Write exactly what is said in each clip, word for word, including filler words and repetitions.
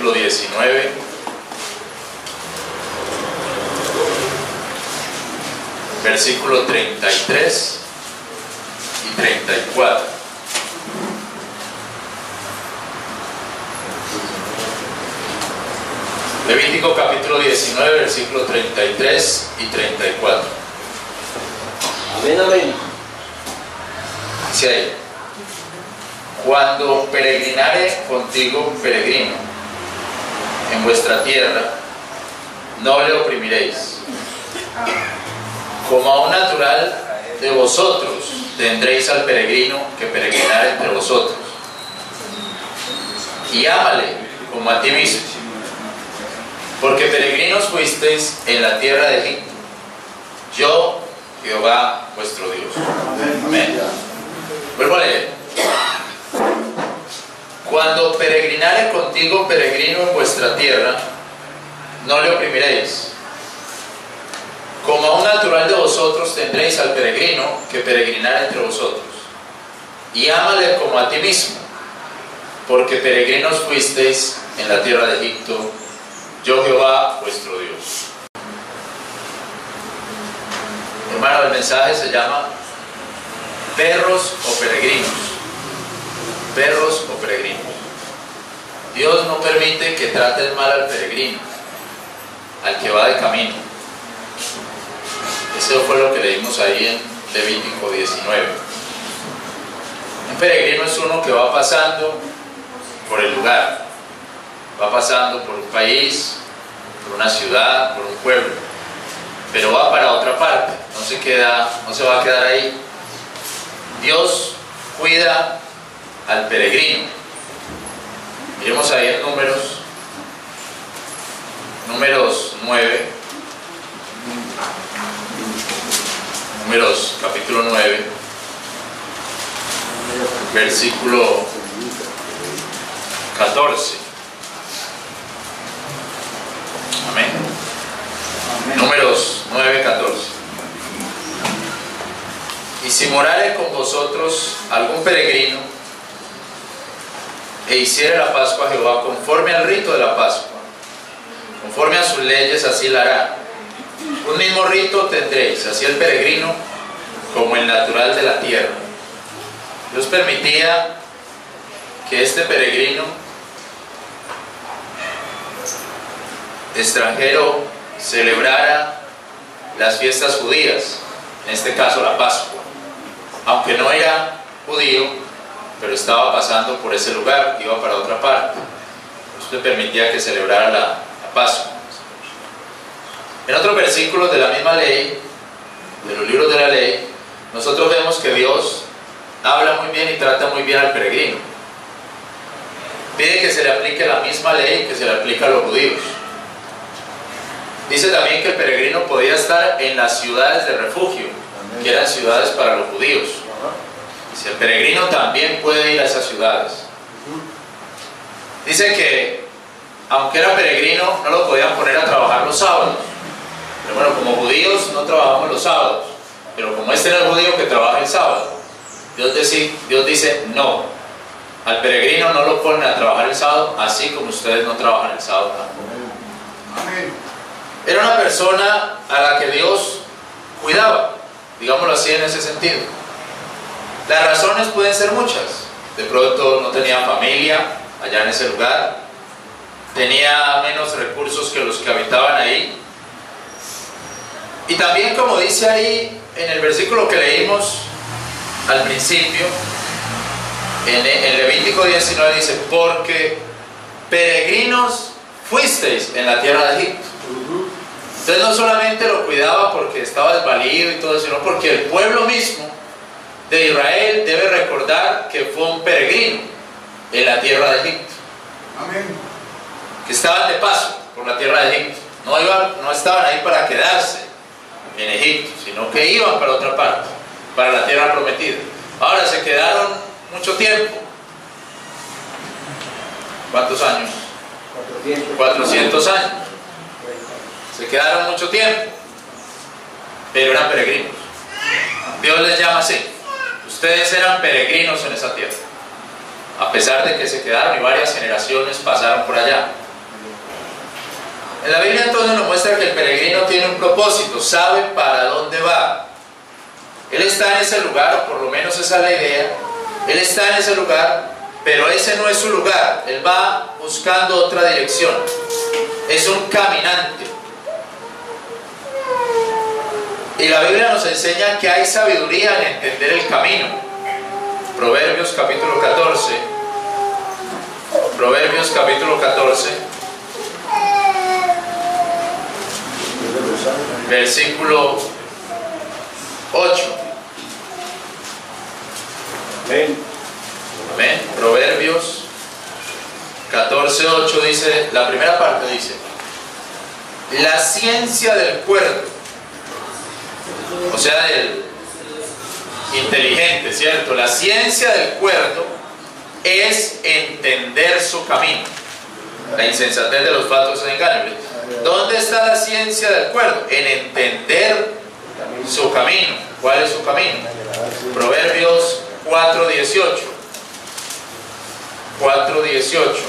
capítulo diecinueve, versículo treinta y tres y treinta y cuatro. Levítico capítulo diecinueve, versículo treinta y tres y treinta y cuatro. Amén, amén. Dice ahí: cuando peregrinare contigo peregrino en vuestra tierra, no le oprimiréis. Como a un natural de vosotros tendréis al peregrino que peregrinar entre vosotros, y ámale como a ti mismo, porque peregrinos fuisteis en la tierra de Egipto, yo, Jehová vuestro Dios. Amén. Vuelvo a leer. Cuando peregrinare contigo peregrino en vuestra tierra, no le oprimiréis. Como a un natural de vosotros tendréis al peregrino que peregrinar entre vosotros, y ámale como a ti mismo, porque peregrinos fuisteis en la tierra de Egipto, yo Jehová vuestro Dios. Hermano, el mensaje se llama perros o peregrinos. Perros o peregrinos. Dios no permite que traten mal al peregrino, al que va de camino. Eso fue lo que leímos ahí en Levítico diecinueve. Un peregrino es uno que va pasando por el lugar, va pasando por un país, por una ciudad, por un pueblo, pero va para otra parte, no se queda, no se va a quedar ahí. Dios cuida al peregrino. Miremos ahí en Números, Números nueve, Números capítulo nueve, versículo catorce. Amén. Amén. Números nueve, catorce. Y si morare con vosotros algún peregrino e hiciere la Pascua a Jehová conforme al rito de la Pascua, conforme a sus leyes, así la hará. Un mismo rito tendréis, así el peregrino como el natural de la tierra. Dios permitía que este peregrino extranjero celebrara las fiestas judías, en este caso la Pascua, aunque no era judío, pero estaba pasando por ese lugar, iba para otra parte. Dios le permitía que celebrara la, la Pascua. En otros versículos de la misma ley, de los libros de la ley, nosotros vemos que Dios habla muy bien y trata muy bien al peregrino. Pide que se le aplique la misma ley que se le aplica a los judíos. Dice también que el peregrino podía estar en las ciudades de refugio, que eran ciudades para los judíos. Dice, el peregrino también puede ir a esas ciudades. Dice que aunque era peregrino, no lo podían poner a trabajar los sábados. Pero bueno, como judíos no trabajamos los sábados, pero como este era el judío que trabaja el sábado, Dios dice, Dios dice no, al peregrino no lo ponen a trabajar el sábado, así como ustedes no trabajan el sábado tampoco. Amén. Era una persona a la que Dios cuidaba, digámoslo así en ese sentido. Las razones pueden ser muchas. De pronto no tenía familia allá en ese lugar, tenía menos recursos que los que habitaban ahí. Y también, como dice ahí en el versículo que leímos al principio, en, en Levítico diecinueve dice, porque peregrinos fuisteis en la tierra de Egipto. Entonces no solamente lo cuidaba porque estaba desvalido y todo, sino porque el pueblo mismo de Israel debe recordar que fue un peregrino en la tierra de Egipto. Amén. Que estaban de paso por la tierra de Egipto. No, iban, no estaban ahí para quedarse en Egipto, sino que iban para otra parte, para la tierra prometida. Ahora se quedaron mucho tiempo. ¿Cuántos años? cuatrocientos años. Se quedaron mucho tiempo, pero eran peregrinos. Dios les llama así. Ustedes eran peregrinos en esa tierra, a pesar de que se quedaron y varias generaciones pasaron por allá. En la Biblia entonces nos muestra que el peregrino tiene un propósito, sabe para dónde va. Él está en ese lugar, o por lo menos esa es la idea. Él está en ese lugar, pero ese no es su lugar. Él va buscando otra dirección. Es un caminante. Y la Biblia nos enseña que hay sabiduría en entender el camino. Proverbios capítulo catorce. Proverbios capítulo catorce. Versículo ocho. Amén. Amén. Proverbios catorce, ocho dice, la primera parte dice: la ciencia del cuerdo, o sea, del inteligente, ¿cierto? La ciencia del cuerdo es entender su camino. La insensatez de los fatos es engaño. ¿Dónde está la ciencia del cuerdo? En entender su camino. ¿Cuál es su camino? Proverbios cuatro dieciocho. cuatro dieciocho.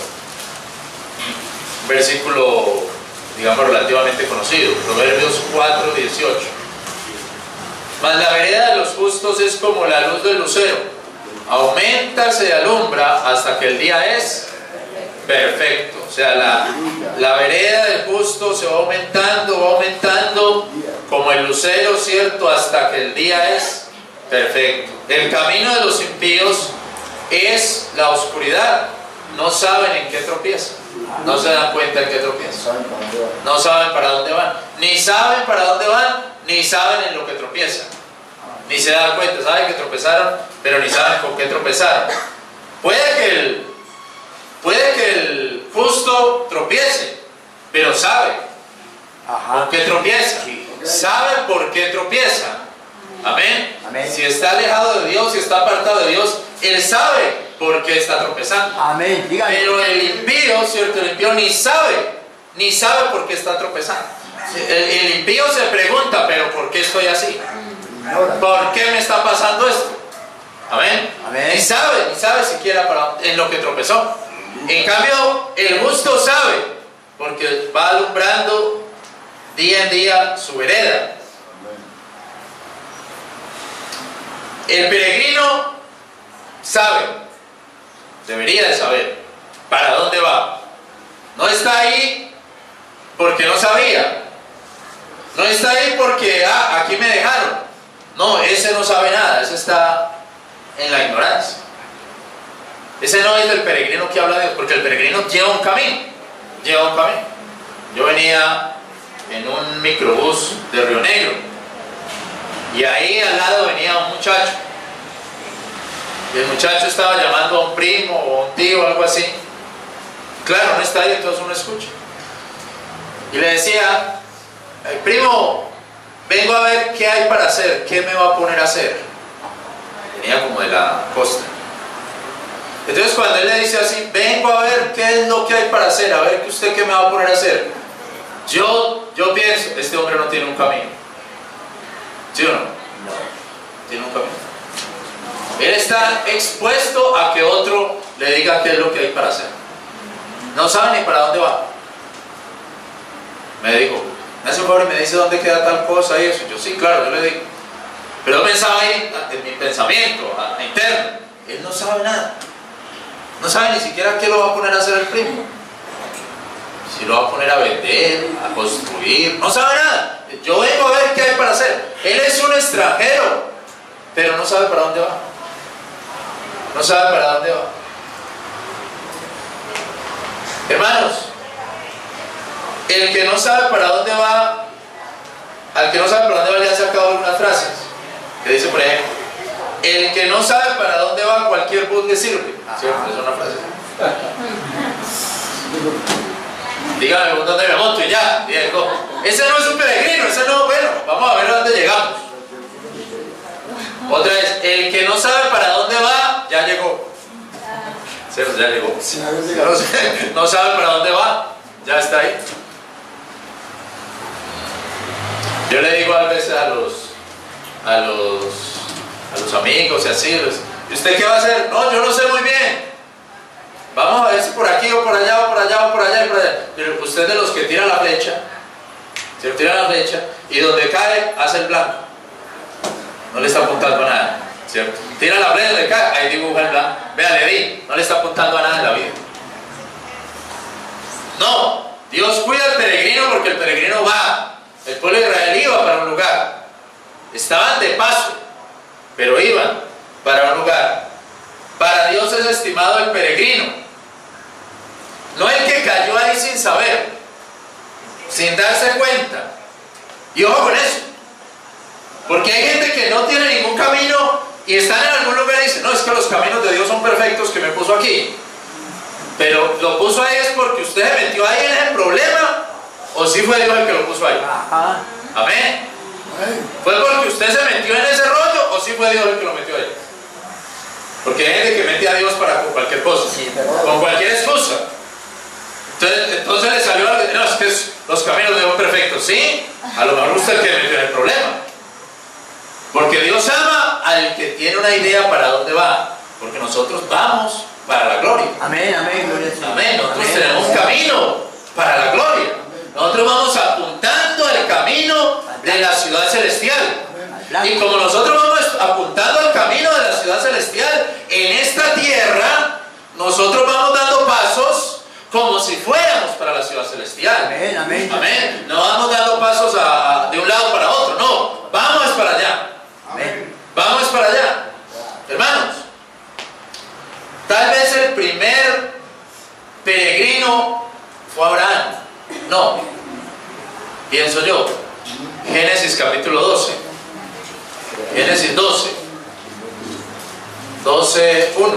Versículo, digamos, relativamente conocido. Proverbios cuatro dieciocho. Mas la vereda de los justos es como la luz del lucero. Aumenta, se alumbra hasta que el día es perfecto. O sea, la, la vereda del justo se va aumentando, va aumentando como el lucero, ¿cierto? Hasta que el día es perfecto. El camino de los impíos es la oscuridad. No saben en qué tropiezan. No se dan cuenta en qué tropiezan. No saben para dónde van. Ni saben para dónde van, ni saben en lo que tropiezan. Ni se dan cuenta. Saben que tropezaron, pero ni saben con qué tropezaron. Puede que el, puede que el justo tropiece, pero sabe con qué tropieza. Sabe por qué tropieza. Amén. Amén. Si está alejado de Dios, si está apartado de Dios, él sabe por qué está tropezando. Amén. Dígame. Pero el impío, ¿cierto? El impío ni sabe, ni sabe por qué está tropezando. El, el impío se pregunta, pero ¿por qué estoy así? ¿Por qué me está pasando esto? Amén. Amén. Ni sabe, ni sabe siquiera para, en lo que tropezó. En cambio, el justo sabe, porque va alumbrando día en día su vereda. El peregrino sabe, debería de saber para dónde va. No está ahí porque no sabía. No está ahí porque, ah, aquí me dejaron. No, ese no sabe nada, ese está en la ignorancia. Ese no es el peregrino que habla de Dios, porque el peregrino lleva un camino. Lleva un camino. Yo venía en un microbús de Río Negro. Y ahí al lado venía un muchacho. Y el muchacho estaba llamando a un primo o a un tío o algo así. Claro, no está ahí, entonces uno escucha. Y le decía: primo, vengo a ver qué hay para hacer, qué me va a poner a hacer. Venía como de la costa. Entonces cuando él le dice así: vengo a ver qué es lo que hay para hacer, a ver que usted qué me va a poner a hacer. Yo, yo pienso, este hombre no tiene un camino. ¿Sí o no? No. Tiene un camino. Él está expuesto a que otro le diga qué es lo que hay para hacer. No sabe ni para dónde va. Me dijo: me hace un favor y me dice dónde queda tal cosa y eso. Yo sí, claro, yo le digo. Pero yo pensaba ahí en mi pensamiento interno. Él no sabe nada. No sabe ni siquiera qué lo va a poner a hacer el primo. Si lo va a poner a vender, a construir, no sabe nada. Yo vengo a ver qué hay para hacer. Él es un extranjero, pero no sabe para dónde va. No sabe para dónde va. Hermanos, el que no sabe para dónde va, al que no sabe para dónde va le ha sacado algunas frases. Que dice, por ejemplo, el que no sabe para dónde va, cualquier bus le sirve. ¿Cierto? Es una frase. Dígame por dónde me monto y ya, Diego. Ese no es un peregrino, ese no, bueno, vamos a ver a dónde llegamos. Otra vez, el que no sabe para dónde va, ya llegó. ¿Cierto? Ya llegó. No, no sabe para dónde va, ya está ahí. Yo le digo a veces a los, a los, a los amigos y así, ¿y usted qué va a hacer? No, yo no sé muy bien. vamos a ver si por aquí o por allá o por allá o por allá y por allá. Pero usted es de los que tira la flecha, ¿cierto? Tira la flecha y donde cae hace el blanco. No le está apuntando a nada, ¿cierto? Tira la flecha, donde cae, ahí dibuja el blanco. Vea, le di, no le está apuntando a nada en la vida. No, Dios cuida al peregrino porque el peregrino va. El pueblo de Israel iba para un lugar. Estaban de paso, pero iban para un lugar. Para Dios es estimado el peregrino, no el que cayó ahí sin saber, sin darse cuenta. Y ojo con eso, porque hay gente que no tiene ningún camino y están en algún lugar y dicen, no, es que los caminos de Dios son perfectos que me puso aquí. Pero lo puso ahí es porque usted se metió ahí en el problema, o sí fue Dios el que lo puso ahí. Ajá. Amén. ¿Fue porque usted se metió en ese rollo o sí fue Dios el que lo metió ahí? Porque hay gente que mete a Dios para con cualquier cosa, sí, con cualquier excusa. Entonces, entonces le salió algo, no, es que es, los caminos de Dios son perfectos. Sí, a lo mejor usted es el que metió en el problema. Porque Dios ama al que tiene una idea para dónde va. Porque nosotros vamos para la gloria. Amén, amén, gloria a Dios. Amén. Nosotros Amén. tenemos un camino para la gloria. Nosotros vamos apuntando el camino de la ciudad celestial. Y como nosotros vamos apuntando al camino de la ciudad celestial en esta tierra, nosotros vamos dando pasos como si fuéramos para la ciudad celestial. Amén, amén. Amén. No vamos dando pasos a, a, de un lado para otro, no. Vamos para allá. Amén. Vamos para allá. Hermanos, tal vez el primer peregrino fue Abraham. No. Pienso yo. Génesis capítulo doce. Génesis doce, doce, uno.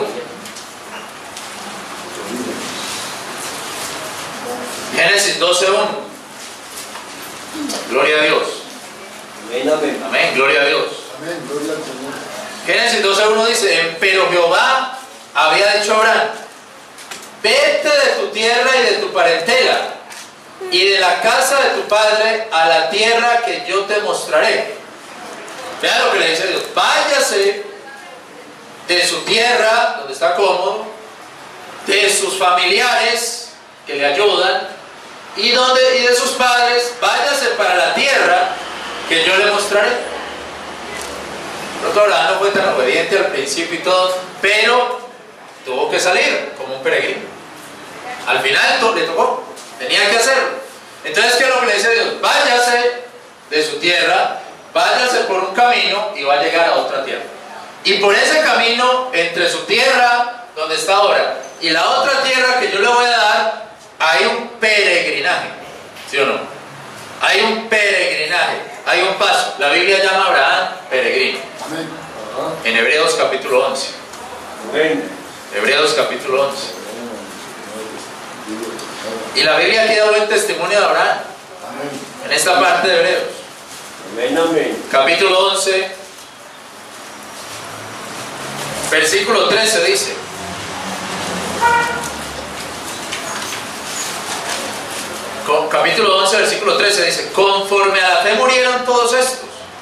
Génesis doce, uno. Gloria a Dios. Amén, amén. Amén, gloria a Dios. Amén, gloria al Señor. Génesis doce, uno dice, pero Jehová había dicho a Abraham, vete de tu tierra y de tu parentela y de la casa de tu padre a la tierra que yo te mostraré. Vean lo que le dice Dios, váyase de su tierra, donde está cómodo, de sus familiares que le ayudan, y, donde, y de sus padres, váyase para la tierra que yo le mostraré. Por otro lado, no fue tan obediente al principio y todo, pero tuvo que salir como un peregrino. Al final le tocó, tenía que hacerlo. Entonces, ¿qué es lo que le dice Dios? Váyase de su tierra, váyase por un camino y va a llegar a otra tierra. Y por ese camino, entre su tierra, donde está ahora, y la otra tierra que yo le voy a dar, hay un peregrinaje. ¿Sí o no? Hay un peregrinaje, hay un paso. La Biblia llama a Abraham peregrino. Amén. En Hebreos capítulo once. Amén. Hebreos capítulo once. Y la Biblia aquí da buen testimonio de Abraham. Amén. En esta parte de Hebreos. Amén, amén. Capítulo once, versículo trece dice, con, capítulo once, versículo trece dice, conforme a la fe murieron todos estos,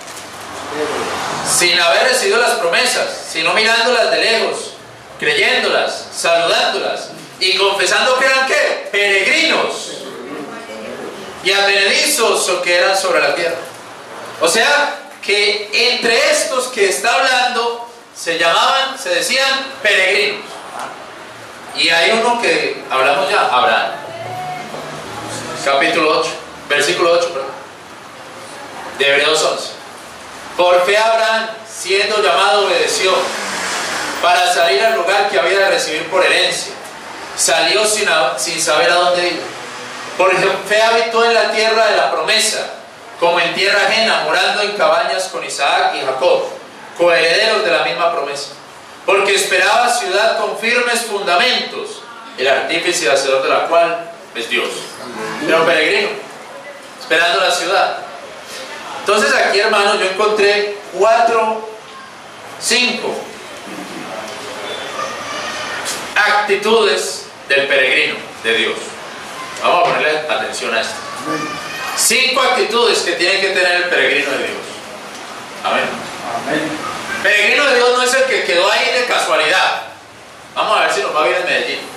sin haber recibido las promesas, sino mirándolas de lejos, creyéndolas, saludándolas y confesando que eran ¿qué? Peregrinos y advenedizos o que eran sobre la tierra. O sea, que entre estos que está hablando se llamaban, se decían peregrinos. Y hay uno que hablamos ya, Abraham. Capítulo ocho, versículo ocho, perdón, de Hebreos once. Por fe Abraham, siendo llamado, obedeció para salir al lugar que había de recibir por herencia. Salió sin, sin saber a dónde iba. Por fe habitó en la tierra de la promesa, como en tierra ajena, morando en cabañas con Isaac y Jacob, coherederos de la misma promesa. Porque esperaba ciudad con firmes fundamentos, el artífice y hacedor de la cual es Dios. Era un peregrino, esperando la ciudad. Entonces aquí, hermanos, yo encontré cuatro, cinco actitudes del peregrino de Dios. Vamos a ponerle atención a esto. Cinco actitudes que tiene que tener el peregrino de Dios. Amén. Amén. Peregrino de Dios no es el que quedó ahí de casualidad. Vamos a ver si nos va bien en Medellín.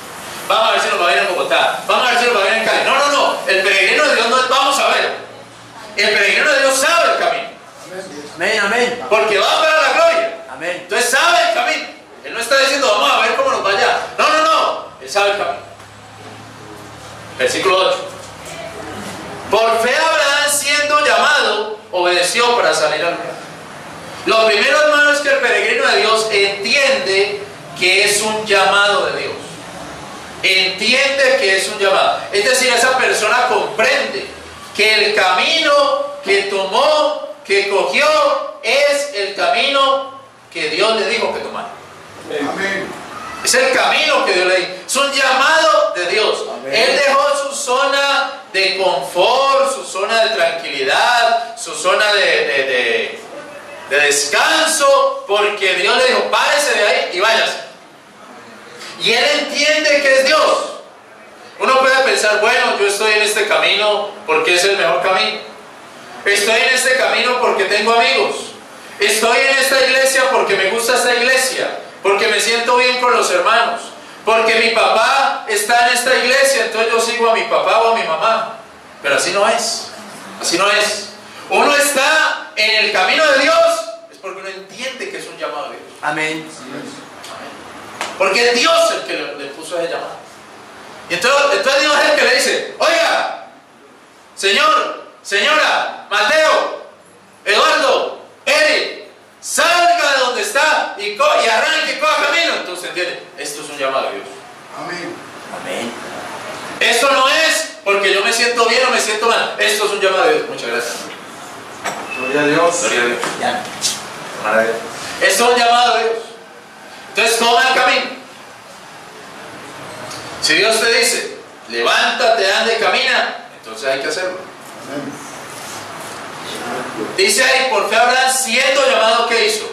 vamos a ver si nos va bien en Bogotá, vamos a ver si nos va bien en Cali. No, no, no, el peregrino de Dios no es vamos a ver. El peregrino de Dios sabe el camino. Amén, amén. Porque va para la gloria. Amén. Entonces sabe el camino. Él no está diciendo vamos a ver cómo nos vaya. No, no, no. Él sabe el camino. Versículo ocho. Por fe Abraham, siendo llamado, obedeció para salir al lugar. Lo primero, hermano, es que el peregrino de Dios entiende que es un llamado de Dios. Entiende que es un llamado. Es decir, esa persona comprende que el camino que tomó, que cogió, es el camino que Dios le dijo que tomara. Amén. Es el camino que Dios le dijo. Es un llamado de Dios. Amén. Él dejó su zona de confort, su zona de tranquilidad, su zona de, de, de, de descanso, porque Dios le dijo, párese de ahí y váyase. Y él entiende que es Dios. Uno puede pensar, bueno, yo estoy en este camino porque es el mejor camino. Estoy en este camino porque tengo amigos. Estoy en esta iglesia porque me gusta esta iglesia, porque me siento bien con los hermanos, porque mi papá está en esta iglesia, entonces yo sigo a mi papá o a mi mamá. Pero así no es. Así no es. Uno está en el camino de Dios es porque uno entiende que es un llamado de Dios. Amén. Porque es Dios el que le, le puso ese llamado. Y entonces, entonces Dios es el que le dice, oiga, señor, señora, Mateo, Eduardo, Eric, salga de donde está y, co y arranque y coja camino. Entonces entiende, esto es un llamado de Dios. Amén. Amén. Esto no es porque yo me siento bien o me siento mal. Esto es un llamado de Dios. Muchas gracias. Gloria a Dios. Gloria a Dios. Ya. Maravilla. Esto es un llamado de Dios. Entonces toma el camino. Si Dios te dice, levántate, anda y camina, entonces hay que hacerlo. Amén. Dice ahí, por fe Abraham, siendo llamado, ¿qué hizo?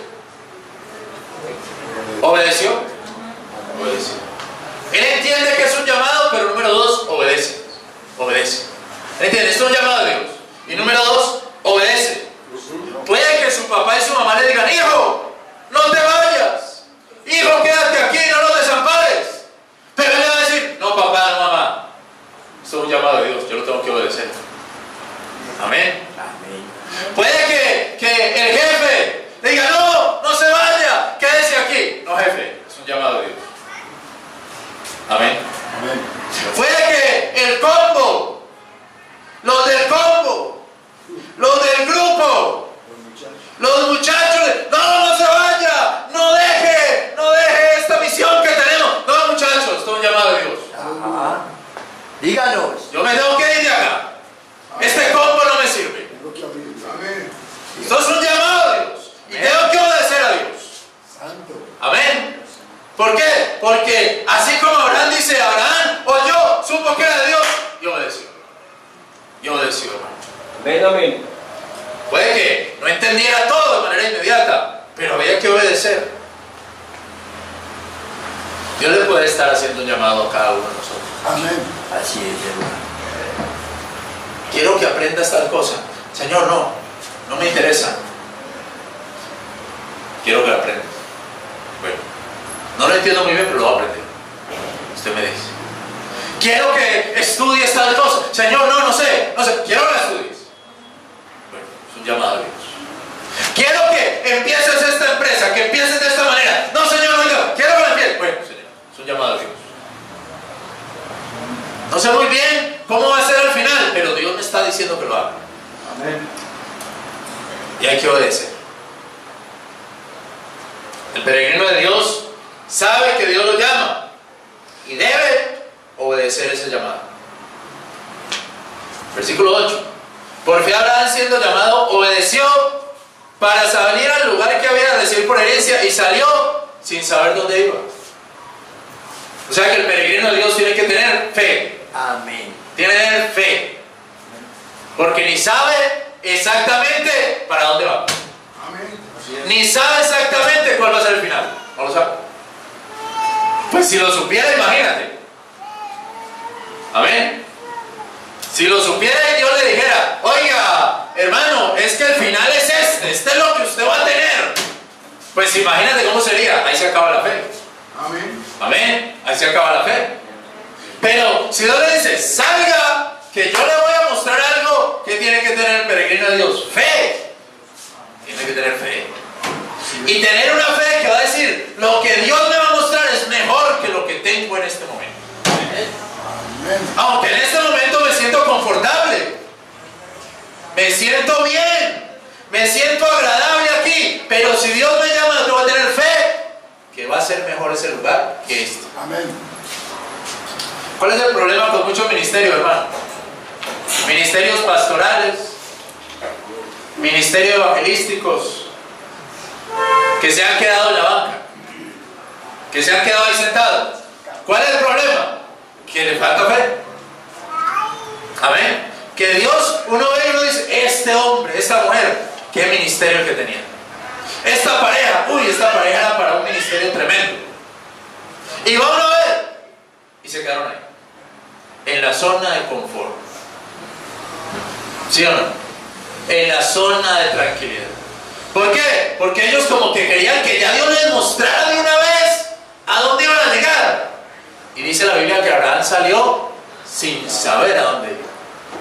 ¿Obedeció? Obedeció. Él entiende que es un llamado, pero número dos, obedece. Obedece. Él entiende, esto es un llamado de Dios. Y número dos, obedece. Puede que su papá y su mamá le digan, hijo, no te vayas. Hijo, quédate aquí, no nos desampares. Pero él le va a decir, no papá, no mamá. Esto es un llamado de Dios, yo lo tengo que obedecer. Amén. Amén. Puede que, que el jefe le diga, no, no se vaya, quédese aquí. No, jefe, es un llamado de Dios. Amén. Amén. Puede que el combo, los del combo, los del grupo, los muchachos, no, no se vaya, no deje, no deje esta misión que tenemos. No, muchachos, esto es un llamado de Dios. Ajá. Díganos. Yo me tengo que ir de acá. Este combo no me sirve. Amén. Esto es un llamado de Dios. Y tengo que obedecer a Dios. Santo. Amén. ¿Por qué? Porque así como Abraham dice, Abraham oyó, supo que era de Dios y obedeció. Y obedeció, hermano. Amén, amén. Puede que no entendiera todo de manera inmediata, pero había que obedecer. Dios le puede estar haciendo un llamado a cada uno de nosotros. Amén. Así es, hermano. Quiero que aprendas tal cosa. Señor, no, no me interesa. Quiero que lo aprendas. Bueno, no lo entiendo muy bien, pero lo voy a aprender. Usted me dice. Quiero que estudies tal cosa. Señor, no, no sé, no sé. Quiero que la estudies. Bueno, es un llamado a Dios. Quiero que empieces esta empresa, que empieces de esta manera. No, Señor, no, yo. Quiero que la empieces. Bueno, Señor, es un llamado a Dios. No sé muy bien cómo va a ser al final, pero Dios me está diciendo que lo haga. Amén. Y hay que obedecer. El peregrino de Dios sabe que Dios lo llama y debe obedecer ese llamado. Versículo ocho. Por fe Abraham, siendo llamado, obedeció para salir al lugar que había de recibir por herencia y salió sin saber dónde iba. O sea que el peregrino de Dios tiene que tener fe. Amén. Tiene que tener fe. Porque ni sabe exactamente para dónde va. Amén. Así es. Ni sabe exactamente cuál va a ser el final. No lo sabe. Pues si lo supiera, imagínate. Amén. Si lo supiera y Dios le dijera, oiga, hermano, es que el final es este, este es lo que usted va a tener. Pues imagínate cómo sería. Ahí se acaba la fe. Amén. Amén. Ahí se acaba la fe. Pero si Dios le dice, salga, que yo le voy a mostrar algo, ¿qué tiene que tener el peregrino de Dios? Fe. Tiene que tener fe. Y tener una fe que va a decir, lo que Dios me va a mostrar es mejor que lo que tengo en este momento. Aunque en este momento me siento confortable, me siento bien, me siento agradable aquí, pero si Dios me llama, yo voy a tener fe que va a ser mejor ese lugar que este. Amén. ¿Cuál es el problema con muchos ministerios, hermano? Ministerios pastorales, ministerios evangelísticos, que se han quedado en la banca, que se han quedado ahí sentados. ¿Cuál es el problema? Que le falta fe. Amén. Que Dios, uno ve y uno dice, este hombre, esta mujer, qué ministerio que tenía. Esta pareja, uy, esta pareja era para un ministerio tremendo. Y va uno a ver, y se quedaron ahí, en la zona de confort. ¿Sí o no? En la zona de tranquilidad. ¿Por qué? Porque ellos como que querían que ya Dios les mostrara de una vez a dónde iban a llegar. Y dice la Biblia que Abraham salió sin saber a dónde iba.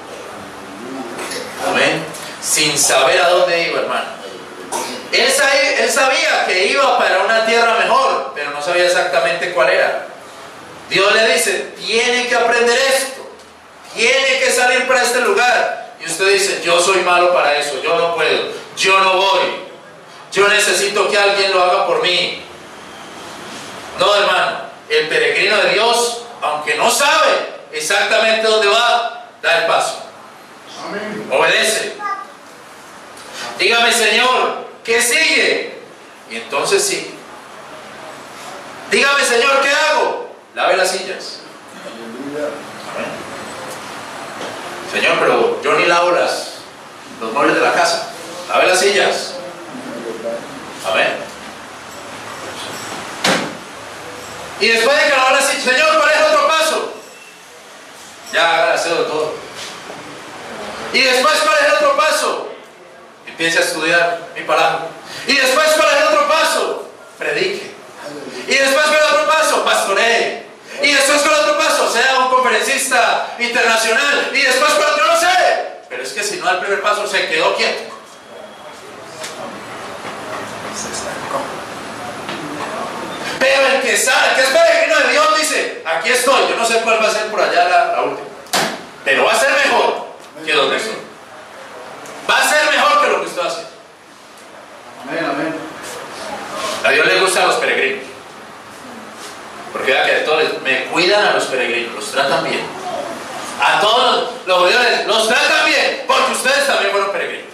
Amén. Sin saber a dónde iba, hermano. Él sabía, él sabía que iba para una tierra mejor, pero no sabía exactamente cuál era. Dios le dice, tiene que aprender esto, tiene que salir para este lugar. Y usted dice, yo soy malo para eso, yo no puedo, yo no voy, yo necesito que alguien lo haga por mí. No, hermano. El peregrino de Dios, aunque no sabe exactamente dónde va, da el paso. Amén. Obedece. Dígame, Señor, ¿qué sigue? Y entonces sí. Dígame, Señor, ¿qué hago? Lave las sillas. Aleluya. Amén. Señor, pero yo ni lavo las, los muebles de la casa. Lave las sillas. Amén. Y después de que lo haga así, Señor, ¿cuál es el otro paso? Ya haga el aseo de todo. Y después, ¿cuál es el otro paso? Empiece a estudiar mi palabra. Y después, ¿cuál es el otro paso? Predique. Y después, ¿cuál es el otro paso? Pastoree. Y después, ¿cuál es el otro paso? Sea un conferencista internacional. Y después, ¿cuál otro? No sé. Pero es que si no da el primer paso, se quedó quieto. Pero el que sabe, el que es peregrino de Dios dice, aquí estoy, yo no sé cuál va a ser por allá la, la última, pero va a ser mejor que donde estoy. Va a ser mejor que lo que usted hace. Amén, amén. A Dios le gustan los peregrinos. Porque vea que todos me cuidan a los peregrinos, los tratan bien. A todos los, los judíos los tratan bien, porque ustedes también fueron peregrinos.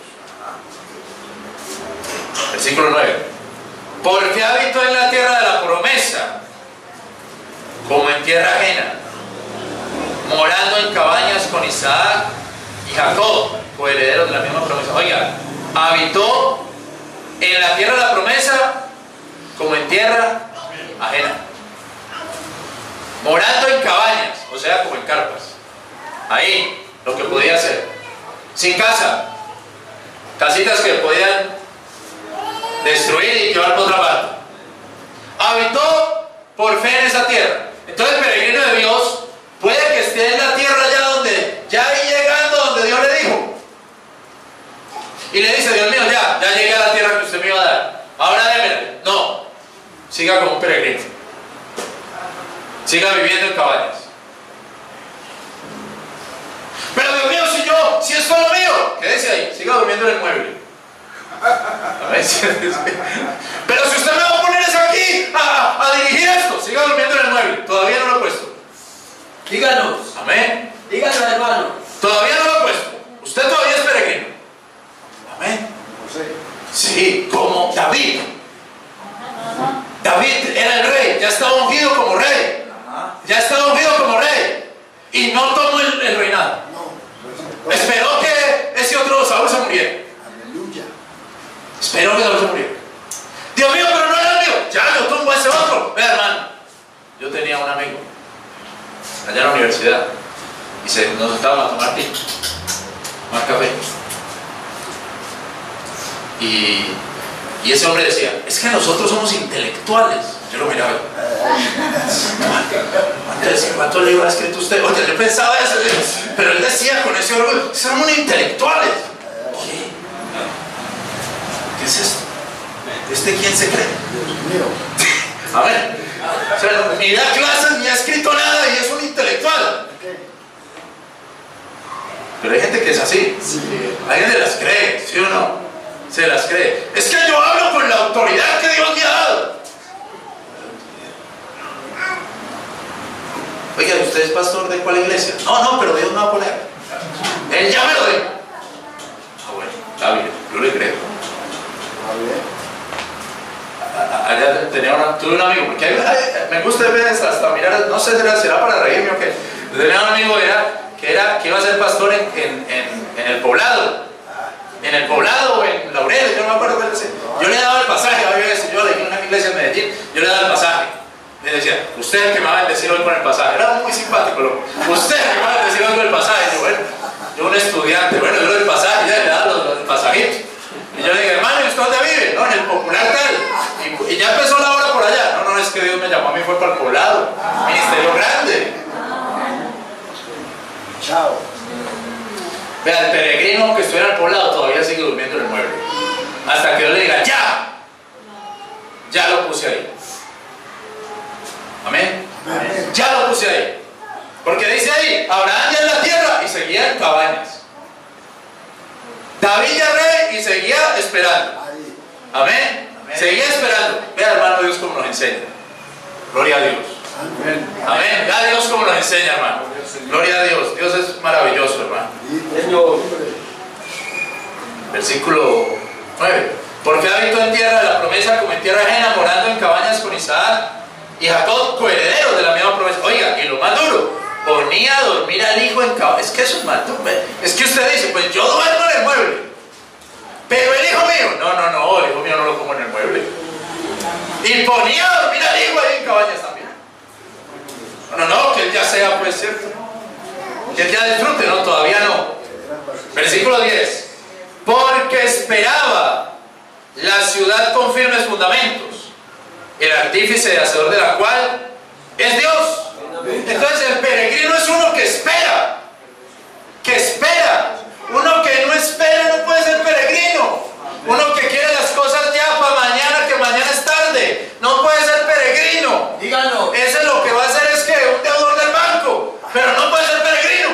Versículo nueve. Porque habitó en la tierra de la promesa, como en tierra ajena, morando en cabañas con Isaac y Jacob, coherederos de la misma promesa. Oiga, habitó en la tierra de la promesa, como en tierra ajena, morando en cabañas, o sea, como en carpas. Ahí, lo que podía hacer, sin casa, casitas que podían destruir y llevar por otra parte. Habitó por fe en esa tierra. Entonces el peregrino de Dios puede que esté en la tierra ya donde, ya ahí llegando donde Dios le dijo, y le dice, Dios mío, ya, ya llegué a la tierra que usted me iba a dar, ahora démela. No, siga como un peregrino, siga viviendo en cabañas. Pero Dios mío, si yo, si es solo mío, quédese ahí, siga durmiendo en el mueble. Pero si usted me va a poner eso aquí a, a dirigir esto, siga durmiendo en el mueble. Todavía no lo he puesto. Díganos. Amén. Díganos, hermano. Todavía no lo he puesto. Usted todavía es peregrino. Amén. José. Sí, como David. David era el rey, ya estaba ungido como rey. Ya estaba ungido como rey. Y no tomó el, el reinado. No. Esperó que ese otro Saúl se muriera. Aleluya. Espero que no se murió. Dios mío, pero no era el mío. Ya, yo tumbo a ese otro. Vea, hermano, yo tenía un amigo allá en la universidad y se, nos estábamos a tomar tinto, tomar café. Y, y ese hombre decía, es que nosotros somos intelectuales. Yo lo miraba. Andrés, ¿cuántos libros ha escrito usted? Oye, yo pensaba eso, pero él decía con ese orgullo, son unos intelectuales. ¿Qué? ¿Qué es esto? ¿Este quién se cree? Dios mío. A ver, o sea, ni da clases, ni ha escrito nada y es un intelectual. Pero hay gente que es así. Sí. Hay gente que las cree, ¿sí o no? Se las cree. Es que yo hablo con la autoridad que Dios me ha dado. Oiga, ¿usted es pastor de cuál iglesia? No, no, pero Dios me va a poner. Él ya me lo dijo. Ah, bueno, está bien, yo le creo. Allá tenía una, tuve un amigo, porque hay, hay, me gusta a veces hasta mirar, no sé si será, será para reírme o qué. Tenía un amigo era, que, era, que iba a ser pastor en, en, en, en el poblado, en el poblado o en Laureles, yo no me acuerdo cuál decía. Yo le daba el pasaje, a veces yo leí en una iglesia en Medellín, yo le daba el pasaje. Le decía, usted es el que me va a bendecir hoy con el pasaje. Era muy simpático, loco. Usted es el que me va a bendecir hoy con el pasaje. Y yo, bueno, yo un estudiante, bueno, yo le doy el pasaje, ya le daba los, los pasajitos. Y yo le dije, hermano, ¿y usted dónde vive? No, en el popular tal. Y, y ya empezó la hora por allá. No, no, es que Dios me llamó a mí, fue para el poblado. Ministerio grande. Chao. Vea, el peregrino que estuviera en el poblado todavía sigue durmiendo en el mueble. Hasta que yo le diga, ya. Ya lo puse ahí. Amén. Amén. Ya lo puse ahí. Porque dice ahí, Abraham ya en la tierra y seguía en cabañas. David ya rey y seguía esperando. Ahí. Amén. Amén. Seguía esperando. Vea, hermano, Dios como nos enseña. Gloria a Dios. Amén. Amén. Vea Dios como nos enseña, hermano. Gloria a Dios. Dios es maravilloso, hermano. Señor. Versículo nueve. Porque habitó en tierra de la promesa como en tierra ajena, morando en cabañas con Isaac y Jacob, coherederos de la misma promesa. Oiga, y lo más duro, ponía a dormir al hijo en cabañas. Es que eso es mal. Es que usted dice, pues yo duermo en el mueble. Pero el hijo mío, no, no, no, el hijo mío no lo pongo en el mueble. Y ponía a dormir al hijo ahí en cabañas también. No, no, no, que él ya sea, pues, cierto. Que él ya disfrute, no, todavía no. Versículo diez. Porque esperaba la ciudad con firmes fundamentos, el artífice y hacedor de la cual es Dios. Entonces el peregrino es uno que espera, que espera. Uno que no espera no puede ser peregrino. Uno que quiere las cosas ya para mañana, que mañana es tarde, no puede ser peregrino. Díganlo. Ese lo que va a hacer es que un deudor del banco, pero no puede ser peregrino.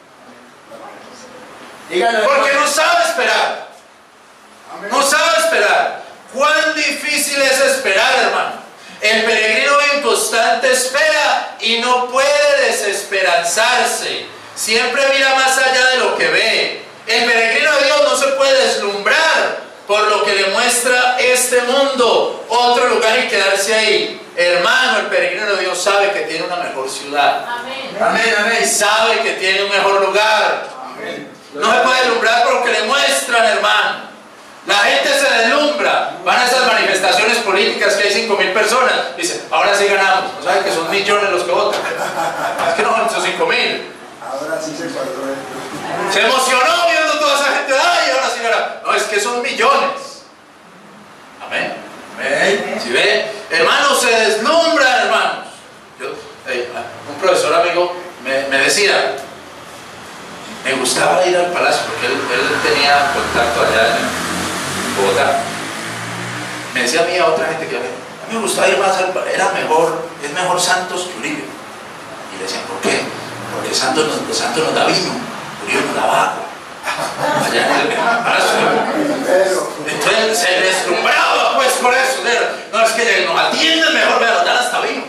Díganlo. Porque no sabe esperar. No sabe esperar. Cuán difícil es esperar, hermano. El peregrino en constante espera y no puede desesperanzarse. Siempre mira más allá de lo que ve. El peregrino de Dios no se puede deslumbrar por lo que le muestra este mundo, otro lugar y quedarse ahí. Hermano, el peregrino de Dios sabe que tiene una mejor ciudad. Amén. Amén, amén. Sabe que tiene un mejor lugar. Amén. No se puede deslumbrar por lo que le muestran, hermano. La gente se deslumbra. Van a esas manifestaciones políticas que hay cinco mil personas. Dicen, ahora sí ganamos. ¿No saben que son millones los que votan? Es que no son esos cinco mil. Ahora sí se cuadró esto. Se emocionó viendo toda esa gente. Ay, ahora sí ganamos. No, es que son millones. Amén. Amén. ¿Sí ve? Hermanos, se deslumbran, hermanos. Yo, eh, un profesor amigo me, me decía, me gustaba ir al palacio porque él, él tenía contacto allá en Bogotá. Me decía a mí a otra gente que a mí me gustaba ir más al palacio, era mejor, es mejor Santos que Uribe. Y le decían, ¿por qué? Porque Santos nos, Santos nos da vino, Uribe nos daba agua. Allá en el palacio. Entonces se deslumbraba pues por eso. No, es que nos atienden mejor, nos dan hasta vino.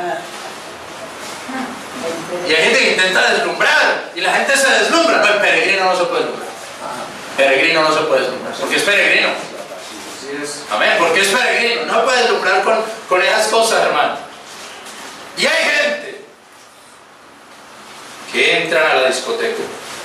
Y hay gente que intenta deslumbrar y la gente se deslumbra. No, el peregrino no se puede deslumbrar. Peregrino no se puede deslumbrar porque es peregrino. Amén, porque es peregrino. No se puede deslumbrar con, con esas cosas, hermano. Y hay gente que entran a la discoteca,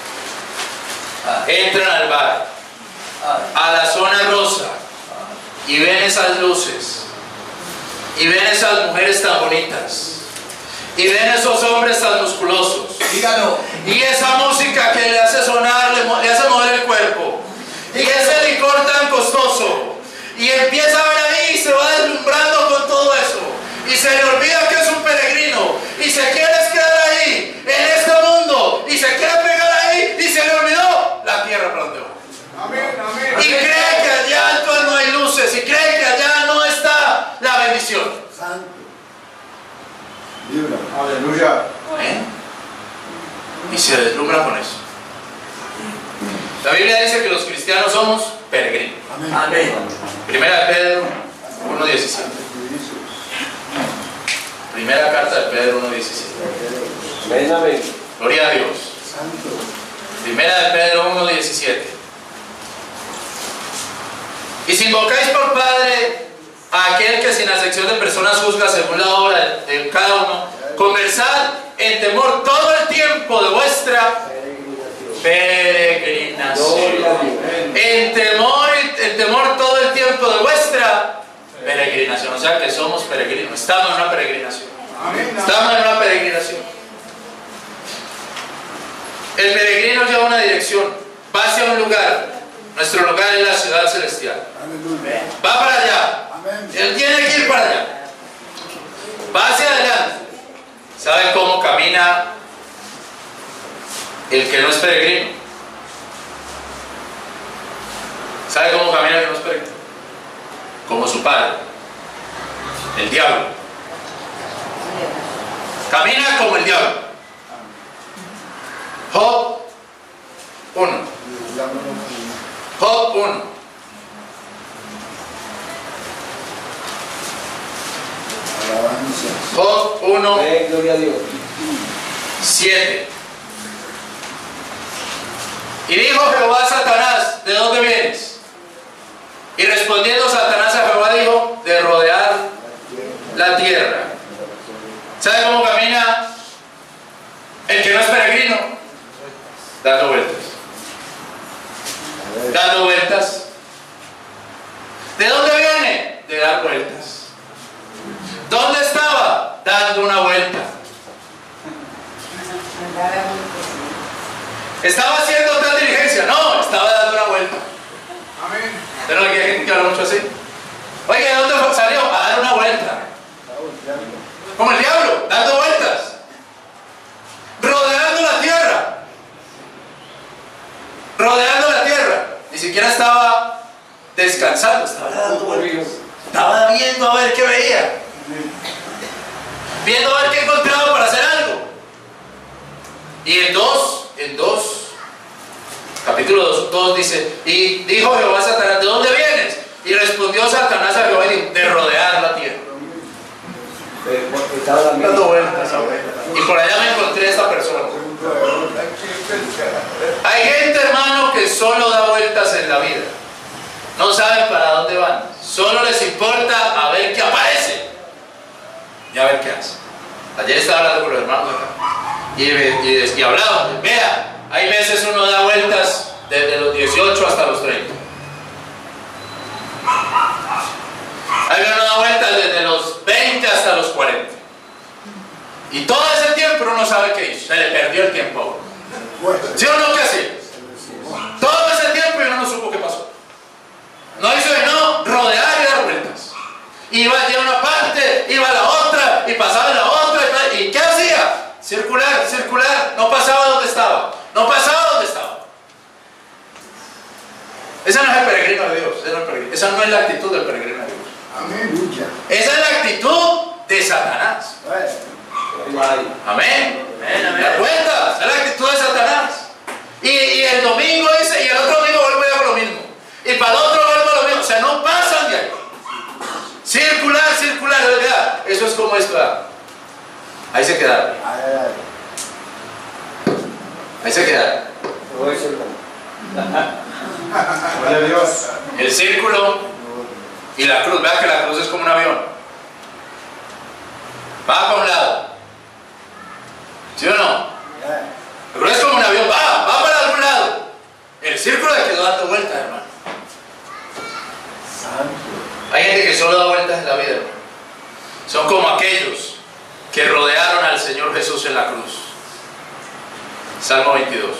entran al bar, a la zona rosa y ven esas luces y ven esas mujeres tan bonitas y ven esos hombres tan musculosos. Díganlo. Y esa música que le hace sonar, le, le hace mover el cuerpo. Y ese licor tan costoso. Y empieza a ver ahí y se va deslumbrando con todo eso. se le olvida que es un peregrino y se quiere quedar ahí, en este mundo, y se quiere pegar ahí y se le olvidó la tierra para donde va. Amén, amén. Y cree que allá entonces no hay luces, y cree que allá no está la bendición. Santo. Libra. Aleluya. ¿Eh? Y se deslumbra con eso. La Biblia dice que los cristianos somos peregrinos. Amén. Amén. Primera de Pedro uno diecisiete. Primera carta de Pedro uno diecisiete. Amén, amén. Gloria a Dios. Santo. Primera de Pedro uno diecisiete. Y si invocáis por Padre a aquel que sin acepción de personas juzga según la obra de cada uno, conversad en temor todo el tiempo de vuestra peregrinación. En temor, en temor todo el tiempo de vuestra peregrinación. O sea que somos peregrinos, estamos en una peregrinación. Amén. Estamos en una peregrinación. El peregrino lleva una dirección, va hacia un lugar. Nuestro lugar es la ciudad celestial. Aleluya. Va para allá. Amén. Él tiene que ir para allá. Va hacia adelante. ¿Saben cómo camina el que no es peregrino? ¿Sabe cómo camina el que no es peregrino? Como su padre, el diablo. Camina como el diablo. Job uno. Job uno. Alabanza. Job uno, Amén, gloria a Dios. siete. Y dijo Jehová a Satanás, ¿de dónde vienes? Y respondiendo Satanás a Jehová dijo, de rodear la tierra. ¿Sabe cómo camina el que no es peregrino? Dando vueltas. Dando vueltas. ¿De dónde viene? De dar vueltas. ¿Dónde estaba? Dando una vuelta. ¿Estaba haciendo tal diligencia? No, estaba dando una vuelta. Amén. ¿Pero no hay gente que habla mucho así? Oye, ¿de dónde salió? A dar una vuelta. Como el diablo, dando vueltas. Rodeando la tierra. Rodeando la tierra. Ni siquiera estaba descansando, estaba dando vueltas. Estaba viendo a ver qué veía. Viendo a ver qué encontraba para hacer algo. Y en dos, en dos, capítulo dos, dos dice, y dijo Jehová a Satanás, ¿de dónde vienes? Y respondió Satanás a Jehová y dijo, de rodear la tierra. Dando vueltas, y por allá me encontré a esta persona. Hay gente, hermano, que solo da vueltas en la vida. No saben para dónde van. Solo les importa a ver qué aparece y a ver qué hace. Ayer estaba hablando con los hermanos acá y, y, y hablábamos. Vea, hay veces uno da vueltas desde los dieciocho hasta los treinta. Hay veces uno da vueltas desde los veinte hasta los cuarenta. Y todo ese tiempo uno no sabe qué hizo. Se le perdió el tiempo. ¿Sí o no? ¿Qué hacía? Todo ese tiempo y uno no supo qué pasó. No hizo sino rodear y dar vueltas. Iba de una parte, iba a la otra, y pasaba en la otra. ¿Y qué hacía? Circular, circular. No pasaba donde estaba. No pasaba donde estaba. Esa no es el peregrino de Dios. Esa no es, peregrino. Esa no es la actitud del peregrino de Dios. Amén. Esa es la actitud de Satanás. Amén. ¿Te cuenta? Esa es la actitud de Satanás. Y, y el domingo dice, y el otro domingo vuelvo y hago lo mismo. Y para el otro vuelvo a lo mismo. O sea, no pasan de ahí. Circular, circular, ¿verdad? Eso es como esto. ¿verdad? Ahí se quedaron. Ahí se quedaron. Gloria a Dios. El círculo y la cruz. Vean que la cruz es como un avión. Va para un lado. ¿Sí o no? La cruz es como un avión. Va, va para algún lado. El círculo le quedó dando vueltas, hermano. Hay gente que solo da vueltas en la vida, hermano. Son como aquellos que rodearon al Señor Jesús en la cruz. Salmo veintidós.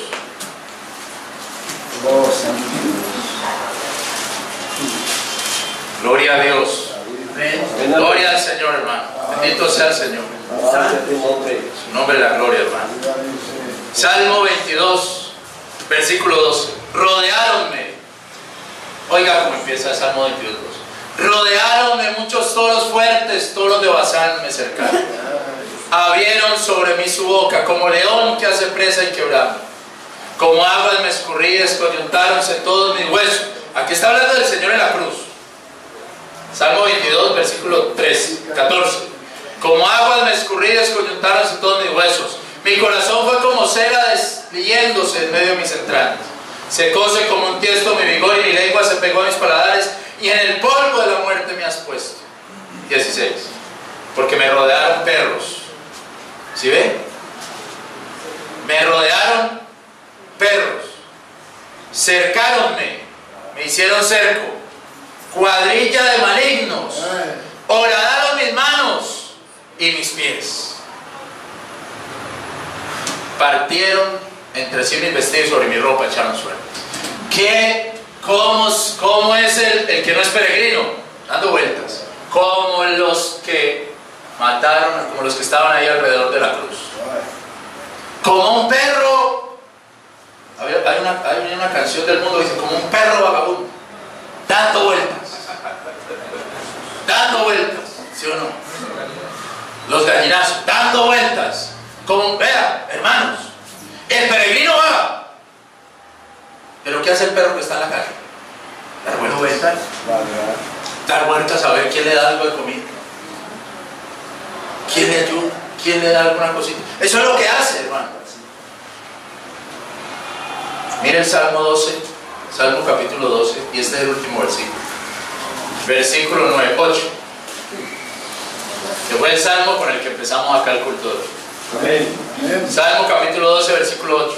Oh, Santo. Gloria a Dios. Amén. Gloria al Señor, hermano. Bendito sea el Señor. Alabado sea tu nombre. Su nombre es la gloria, hermano. Salmo veintidós, versículo doce. Rodeáronme. Oiga cómo empieza el Salmo veintidós, doce. Rodeáronme muchos toros fuertes, toros de Basán me cercaron. Abrieron sobre mí su boca, como león que hace presa y quebrada. Como aguas me escurrí, descoyuntáronse todos mis huesos. Aquí está hablando del Señor en la cruz. Salmo veintidós, versículo trece, catorce. Como aguas me escurrí, descoyuntáronse todos mis huesos. Mi corazón fue como cera desliyéndose en medio de mis entrañas. Secóse como un tiesto mi vigor y mi lengua se pegó a mis paladares. Y en el polvo de la muerte me has puesto. dieciséis. Porque me rodearon perros. ¿Sí ve? Me rodearon perros. Cercáronme. Me hicieron cerco. Cuadrilla de malignos. Horadaron mis manos y mis pies. Partieron entre sí mis vestidos, sobre mi ropa echaron suerte. ¿Qué? ¿Cómo, cómo es el, el que no es peregrino? Dando vueltas. Como los que mataron, como los que estaban ahí alrededor de la cruz. Como un perro. Hay una, hay una canción del mundo que dice, como un perro vagabundo. Dando vueltas. Dando vueltas. ¿Sí o no? Los gallinazos. Dando vueltas. Como, vea, hermanos, el peregrino va. Pero ¿qué hace el perro que está en la calle? Dar buenas vueltas. Dar vueltas a ver quién le da algo de comida. ¿Quién le ayuda? ¿Quién le da alguna cosita? Eso es lo que hace, hermano. Mire el Salmo doce, Salmo capítulo doce, y este es el último versículo. Versículo nueve, ocho. Que fue el Salmo con el que empezamos acá el culto de hoy. Amén. Salmo capítulo doce, versículo ocho.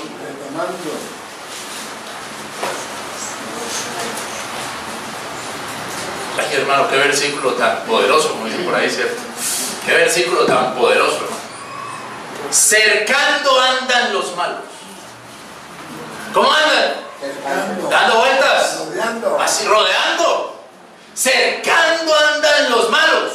Ay, hermano, qué versículo tan poderoso, como dicen por ahí, ¿cierto? Qué versículo tan poderoso, hermano. Cercando andan los malos. ¿Cómo andan? Cercando. Dando vueltas. Rodeando. Así, rodeando. Cercando andan los malos.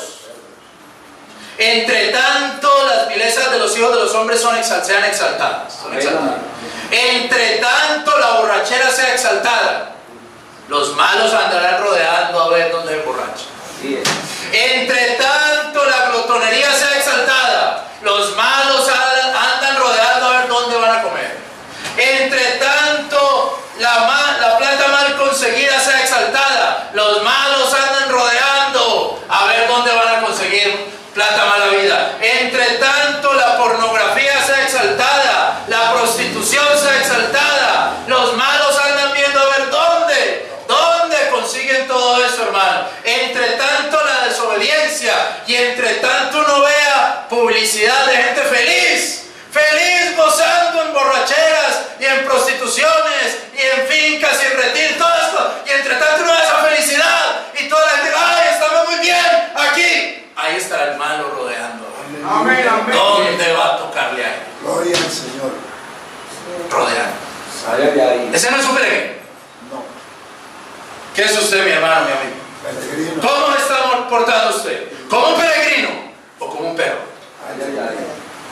Entre tanto, las vilezas de los hijos de los hombres son exal sean exaltadas. Son exaltadas. Entre tanto, la borrachera sea exaltada. Los malos andarán rodeando a ver dónde se emborrachan. Entre tanto, la glotonería sea exaltada. Los malos andan rodeando a ver dónde van a comer. Entre tanto, la, mal, la plata mal conseguida sea exaltada. Los malos andan rodeando a ver dónde van a conseguir plata mala vida. Entre tanto, la pornografía sea exaltada. La prostitución sea exaltada. Los malos andan viendo a ver dónde. ¿Dónde consiguen todo eso, hermano? Entre tanto, la desobediencia. Y entre tanto, uno vea publicidad de gente feliz. Feliz gozando en borracheras y en prostituciones y en fincas y en retiros, todo esto. Y entre tanto uno ve esa felicidad y toda la gente, ¡ay, estamos muy bien aquí! Ahí estará el malo rodeando. Amén, amén. ¿Dónde va a tocarle a él? Gloria al Señor. Rodeando. Sale de ahí. ¿Ese no es un peregrino? No. ¿Qué es usted, mi hermano, mi amigo? Peregrino. ¿Cómo se está portando usted? ¿Como un peregrino o como un perro? Ay, ay, ay.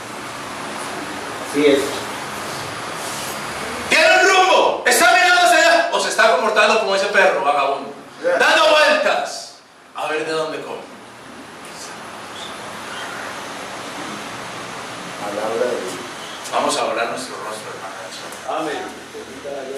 Así es. ¿Tiene un rumbo? ¿Está mirando hacia allá? ¿O se está comportando como ese perro vagabundo? Dando vueltas a ver de dónde come. Palabra de Dios. Vamos a orar nuestro rostro, hermano. Amén.